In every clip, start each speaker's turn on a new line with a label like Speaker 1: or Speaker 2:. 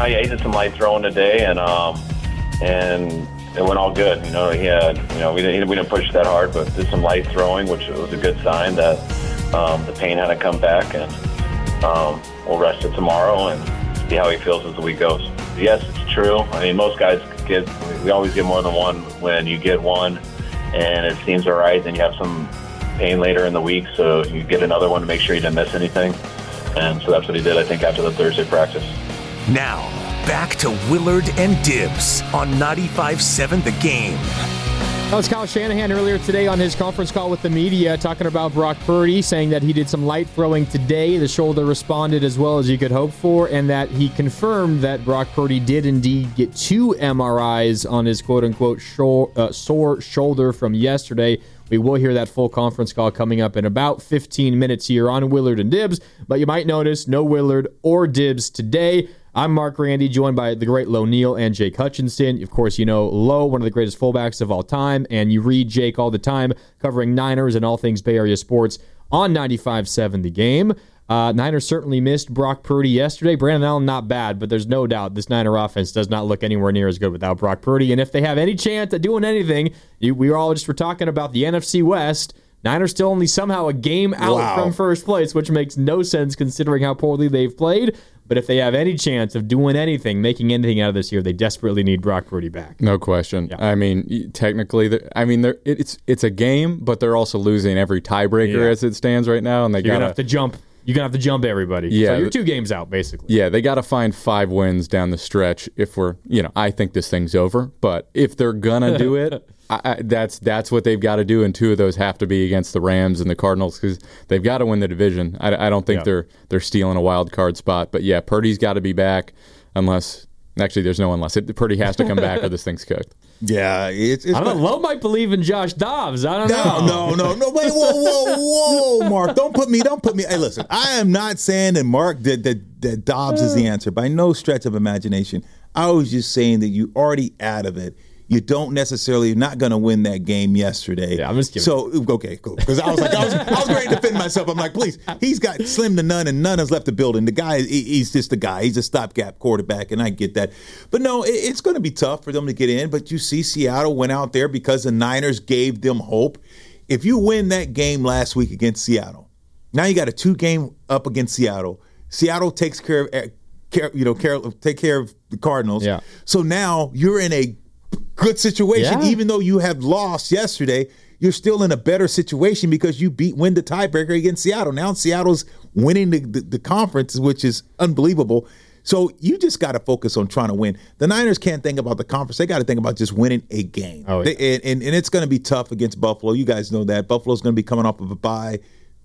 Speaker 1: Yeah, he did some light throwing today, and it went all good. He had, we didn't push that hard, but did some light throwing, which was a good sign that the pain had to come back, and we'll rest it tomorrow and see how he feels as the week goes. Yes, it's true. I mean, most guys we always get more than one. When you get one and it seems all right, then you have some pain later in the week, so you get another one to make sure you didn't miss anything. And so that's what he did, I think, after the Thursday practice.
Speaker 2: Now, back to Willard and Dibbs on 95.7 The Game.
Speaker 3: That was Kyle Shanahan earlier today on his conference call with the media talking about Brock Purdy, saying that he did some light throwing today. The shoulder responded as well as you could hope for, and that he confirmed that Brock Purdy did indeed get 2 MRIs on his quote-unquote sore shoulder from yesterday. We will hear that full conference call coming up in about 15 minutes here on Willard and Dibbs, but you might notice no Willard or Dibbs today. I'm Mark Randy, joined by the great Lo Neal and Jake Hutchinson. Of course, you know Lo, one of the greatest fullbacks of all time, and you read Jake all the time, covering Niners and all things Bay Area sports on 95.7 The Game. Niners certainly missed Brock Purdy yesterday. Brandon Allen, not bad, but there's no doubt this Niner offense does not look anywhere near as good without Brock Purdy. And if they have any chance at doing anything, we were talking about the NFC West. Niners still only somehow a game out from first place, which makes no sense considering how poorly they've played. But if they have any chance of doing anything, making anything out of this year, they desperately need Brock Purdy back.
Speaker 4: No question. Yeah. I mean, technically, it's a game, but they're also losing every tiebreaker as it stands right now, and
Speaker 3: you're gonna have to jump. You're gonna have to jump everybody. Yeah, so you're 2 games out basically.
Speaker 4: Yeah, they got to find 5 wins down the stretch. If I think this thing's over. But if they're gonna do it. That's what they've got to do, and 2 of those have to be against the Rams and the Cardinals because they've got to win the division. I don't think they're stealing a wild card spot, but yeah, Purdy's got to be back unless actually there's no unless Purdy has to come back or this thing's cooked.
Speaker 5: Yeah, it's
Speaker 3: I don't know. Lo might believe in Josh Dobbs. I don't know.
Speaker 5: No. Wait, whoa, Mark. Don't put me. Hey, listen. I am not saying that Mark that Dobbs is the answer by no stretch of imagination. I was just saying that you already out of it. You don't necessarily not going to win that game yesterday.
Speaker 3: Yeah, I'm just kidding.
Speaker 5: So okay, cool. Because I was ready to defend myself. I'm like, please. He's got slim to none, and none has left the building. The guy, he's just a guy. He's a stopgap quarterback, and I get that. But no, it's going to be tough for them to get in. But you see, Seattle went out there because the Niners gave them hope. If you win that game last week against Seattle, now you got a 2-game up against Seattle. Seattle takes care of the Cardinals.
Speaker 3: Yeah.
Speaker 5: So now you're in a good situation. Yeah. Even though you have lost yesterday, you're still in a better situation because you win the tiebreaker against Seattle. Now Seattle's winning the conference, which is unbelievable. So you just got to focus on trying to win. The Niners can't think about the conference. They got to think about just winning a game.
Speaker 3: Oh, yeah.
Speaker 5: And it's going to be tough against Buffalo. You guys know that. Buffalo's going to be coming off of a bye.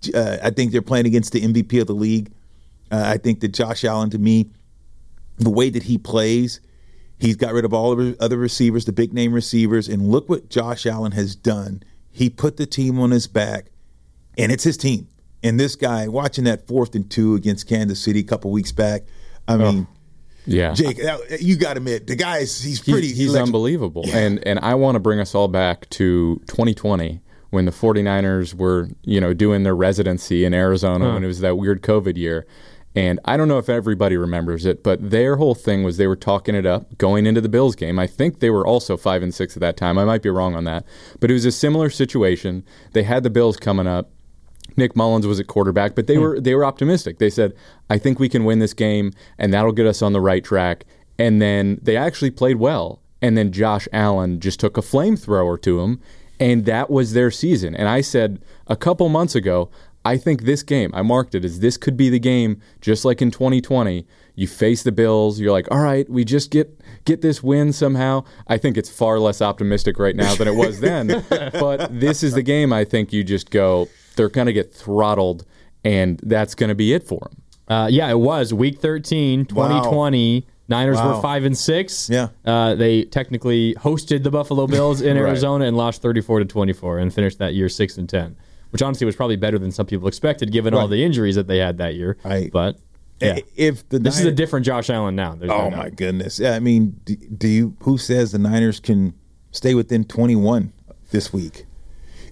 Speaker 5: I think they're playing against the MVP of the league. I think that Josh Allen, to me, the way that he plays, he's got rid of all of the other receivers, the big-name receivers, and look what Josh Allen has done. He put the team on his back, and it's his team. And this guy, watching that 4th and 2 against Kansas City a couple weeks back, I mean,
Speaker 4: yeah,
Speaker 5: Jake, you got to admit, the guy he's
Speaker 4: unbelievable. Yeah. And I want to bring us all back to 2020 when the 49ers were, doing their residency in Arizona when it was that weird COVID year. And I don't know if everybody remembers it, but their whole thing was they were talking it up going into the Bills game. I think they were also 5-6 at that time. I might be wrong on that. But it was a similar situation. They had the Bills coming up. Nick Mullins was at quarterback, but they were optimistic. They said, I think we can win this game, and that'll get us on the right track. And then they actually played well. And then Josh Allen just took a flamethrower to him, and that was their season. And I said a couple months ago, I think this game, I marked it as this could be the game, just like in 2020. You face the Bills, you're like, all right, we just get this win somehow. I think it's far less optimistic right now than it was then. But this is the game I think you just go, they're going to get throttled, and that's going to be it for them.
Speaker 3: Yeah, it was. Week 13, 2020. Wow. Niners were 5-6.
Speaker 5: Yeah.
Speaker 3: They technically hosted the Buffalo Bills in Arizona and lost 34-24 and finished that year 6-10. Which honestly was probably better than some people expected, given all the injuries that they had that year.
Speaker 5: Right.
Speaker 3: But yeah, this is a different Josh Allen now.
Speaker 5: Oh my goodness! Yeah, I mean, who says the Niners can stay within 21 this week?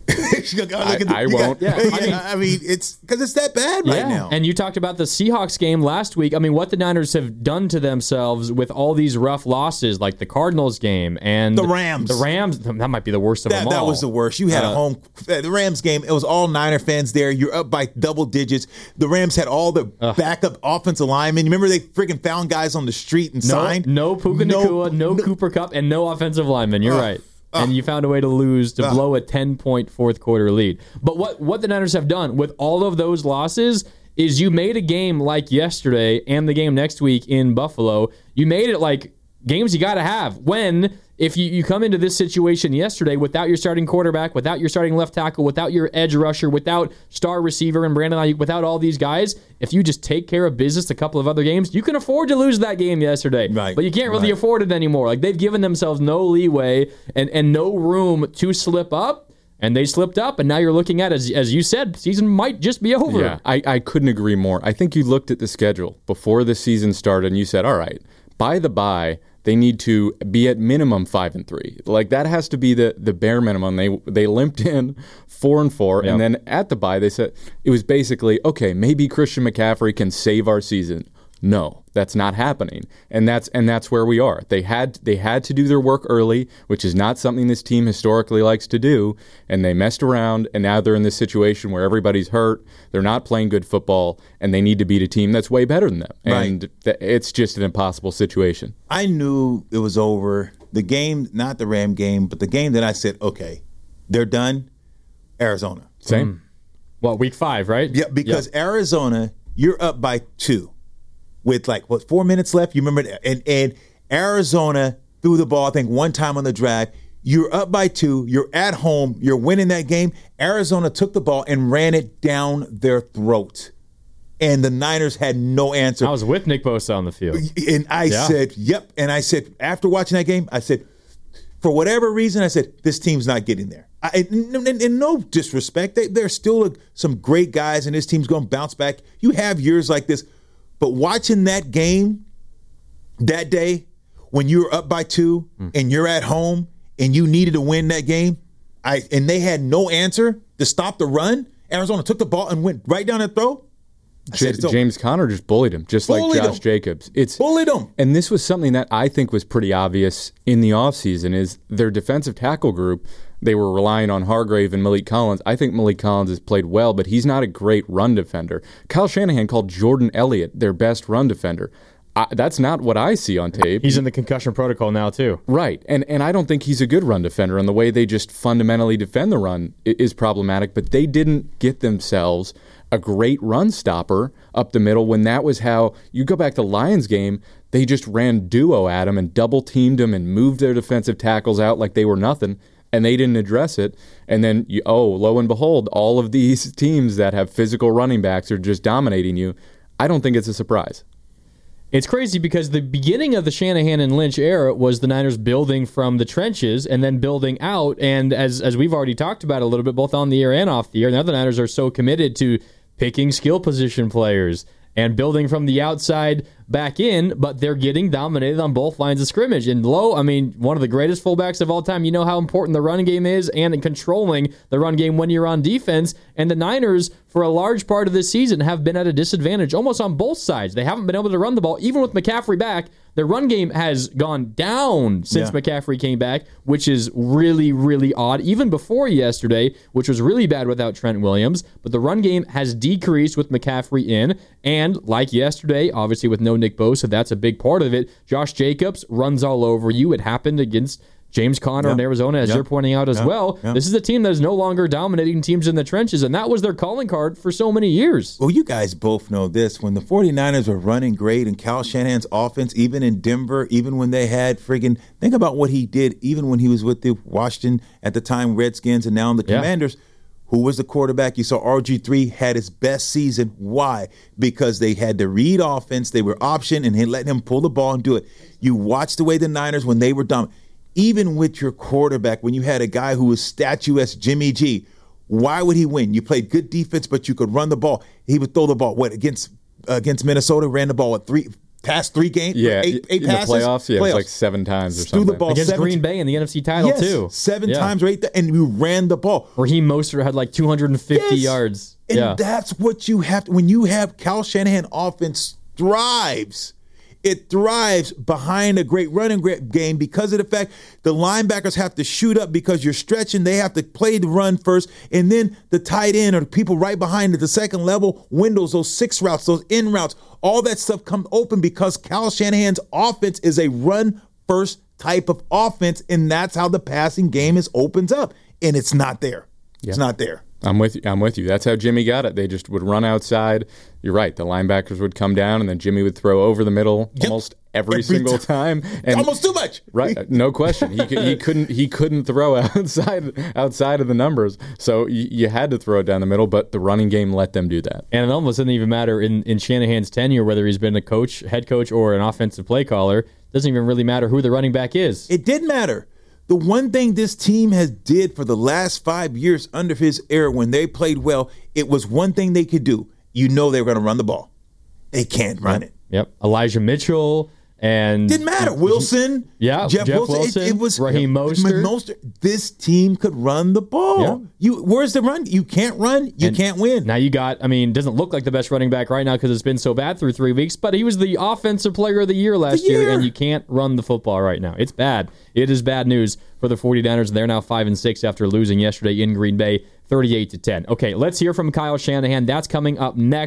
Speaker 4: I won't.
Speaker 5: I mean, it's because it's that bad right now.
Speaker 3: And you talked about the Seahawks game last week. I mean, what the Niners have done to themselves with all these rough losses, like the Cardinals game and
Speaker 5: the Rams.
Speaker 3: That might be the worst of them all.
Speaker 5: That was the worst. You had the Rams game. It was all Niner fans there. You're up by double digits. The Rams had all the backup offensive linemen. You remember they freaking found guys on the street and signed?
Speaker 3: No Puka Nacua, no Cooper Kupp, and no offensive linemen. You're right. And you found a way to lose, to blow a 10-point fourth quarter lead. But what the Niners have done with all of those losses is you made a game like yesterday and the game next week in Buffalo. You made it like games you got to have. If you come into this situation yesterday without your starting quarterback, without your starting left tackle, without your edge rusher, without star receiver and Brandon Ayuk, without all these guys, if you just take care of business a couple of other games, you can afford to lose that game yesterday.
Speaker 5: Right.
Speaker 3: But you can't really afford it anymore. Like, they've given themselves no leeway and no room to slip up, and they slipped up, and now you're looking at, as you said, season might just be over.
Speaker 4: Yeah, I couldn't agree more. I think you looked at the schedule before the season started, and you said, all right, by the bye, they need to be at minimum 5-3. Like, that has to be the bare minimum. They limped in 4-4, and then at the bye they said it was basically, okay, maybe Christian McCaffrey can save our season. No, that's not happening, and that's where we are. They had to do their work early, which is not something this team historically likes to do, and they messed around, and now they're in this situation where everybody's hurt, they're not playing good football, and they need to beat a team that's way better than them. And it's just an impossible situation.
Speaker 5: I knew it was over. The game, not the Ram game, but the game that I said, okay, they're done, Arizona.
Speaker 4: Same.
Speaker 3: Well, week 5, right?
Speaker 5: Yeah, because Arizona, you're up by 2. With 4 minutes left, you remember, and Arizona threw the ball, I think, one time on the drive. You're up by 2. You're at home. You're winning that game. Arizona took the ball and ran it down their throat. And the Niners had no answer.
Speaker 3: I was with Nick Bosa on the field.
Speaker 5: And I said, yep. And I said, after watching that game, I said, for whatever reason, I said, this team's not getting there. In no disrespect, there's still some great guys, and this team's going to bounce back. You have years like this. But watching that game that day, when you were up by 2 and you're at home and you needed to win that game, and they had no answer to stop the run, Arizona took the ball and went right down their throat.
Speaker 4: James Conner just bullied him, just like Josh Jacobs.
Speaker 5: Bullied him.
Speaker 4: And this was something that I think was pretty obvious in the offseason, is their defensive tackle group. They were relying on Hargrave and Malik Collins. I think Malik Collins has played well, but he's not a great run defender. Kyle Shanahan called Jordan Elliott their best run defender. That's not what I see on tape.
Speaker 3: He's in the concussion protocol now, too.
Speaker 4: Right. And I don't think he's a good run defender, and the way they just fundamentally defend the run is problematic, but they didn't get themselves a great run stopper up the middle when that was how you go back to the Lions game. They just ran duo at him and double teamed him and moved their defensive tackles out like they were nothing, and they didn't address it. And then, lo and behold, all of these teams that have physical running backs are just dominating you. I don't think it's a surprise.
Speaker 3: It's crazy because the beginning of the Shanahan and Lynch era was the Niners building from the trenches and then building out. And as we've already talked about a little bit, both on the air and off the air, now the Niners are so committed to picking skill position players and building from the outside back in, but they're getting dominated on both lines of scrimmage. And Lowe, one of the greatest fullbacks of all time, you know how important the run game is and in controlling the run game when you're on defense. And the Niners, for a large part of this season, have been at a disadvantage almost on both sides. They haven't been able to run the ball. Even with McCaffrey back, their run game has gone down since McCaffrey came back, which is really, really odd. Even before yesterday, which was really bad without Trent Williams. But the run game has decreased with McCaffrey in. And like yesterday, obviously with no Nick Bosa, that's a big part of it. Josh Jacobs runs all over you. It happened against James Conner in Arizona, as you're pointing out as well. This is a team that is no longer dominating teams in the trenches, and that was their calling card for so many years.
Speaker 5: Well, you guys both know this. When the 49ers were running great and Kyle Shanahan's offense, even in Denver, even when they had think about what he did, even when he was with the Washington, at the time, Redskins, and now in the Commanders. Who was the quarterback? You saw RG3 had his best season. Why? Because they had the read offense. They were option, and he let him pull the ball and do it. You watch the way the Niners, when they were dominant, even with your quarterback, when you had a guy who was statuesque, Jimmy G, why would he win? You played good defense, but you could run the ball. He would throw the ball. Against Minnesota, ran the ball past 3 games,
Speaker 4: Yeah,
Speaker 5: eight
Speaker 4: in
Speaker 5: passes.
Speaker 4: the playoffs, it was like 7 times or
Speaker 5: Threw
Speaker 4: something.
Speaker 5: the ball
Speaker 3: Against
Speaker 5: 7
Speaker 3: Green Bay in the NFC title,
Speaker 5: yes,
Speaker 3: too.
Speaker 5: 7
Speaker 3: Yeah.
Speaker 5: times right there, and you ran the ball.
Speaker 3: Raheem Mostert had like 250
Speaker 5: Yes.
Speaker 3: yards.
Speaker 5: And
Speaker 3: yeah.
Speaker 5: that's what you have to, when you have Kyle Shanahan offense thrives. It thrives behind a great running game because of the fact the linebackers have to shoot up because you're stretching. They have to play the run first, and then the tight end or the people right behind at the second level windows, those 6 routes, those in routes, all that stuff come open because Kyle Shanahan's offense is a run first type of offense, and that's how the passing game opens up. And it's not there.
Speaker 4: Yeah.
Speaker 5: It's not there.
Speaker 4: I'm with you. That's how Jimmy got it. They just would run outside. You're right. The linebackers would come down, and then Jimmy would throw over the middle almost every single time. And
Speaker 5: almost too much.
Speaker 4: Right, no question. He couldn't throw outside of the numbers, so you had to throw it down the middle. But the running game let them do that.
Speaker 3: And it almost doesn't even matter in Shanahan's tenure whether he's been a coach, head coach, or an offensive play caller. Doesn't even really matter who the running back is.
Speaker 5: It did matter. The one thing this team has did for the last 5 years under his era when they played well, it was one thing they could do. You know they were going to run the ball. They can't run it.
Speaker 3: Yep. Elijah Mitchell and
Speaker 5: Didn't matter. Wilson.
Speaker 3: Yeah,
Speaker 5: Jeff
Speaker 3: Wilson.
Speaker 5: It was
Speaker 3: Raheem Mostert.
Speaker 5: This team could run the ball. Where's the run? You can't run. You can't win.
Speaker 3: Now you got, doesn't look like the best running back right now because it's been so bad through 3 weeks, but he was the offensive player of the year last year, and you can't run the football right now. It's bad. It is bad news for the 49ers. They're now 5-6 after losing yesterday in Green Bay, 38-10. Okay, let's hear from Kyle Shanahan. That's coming up next.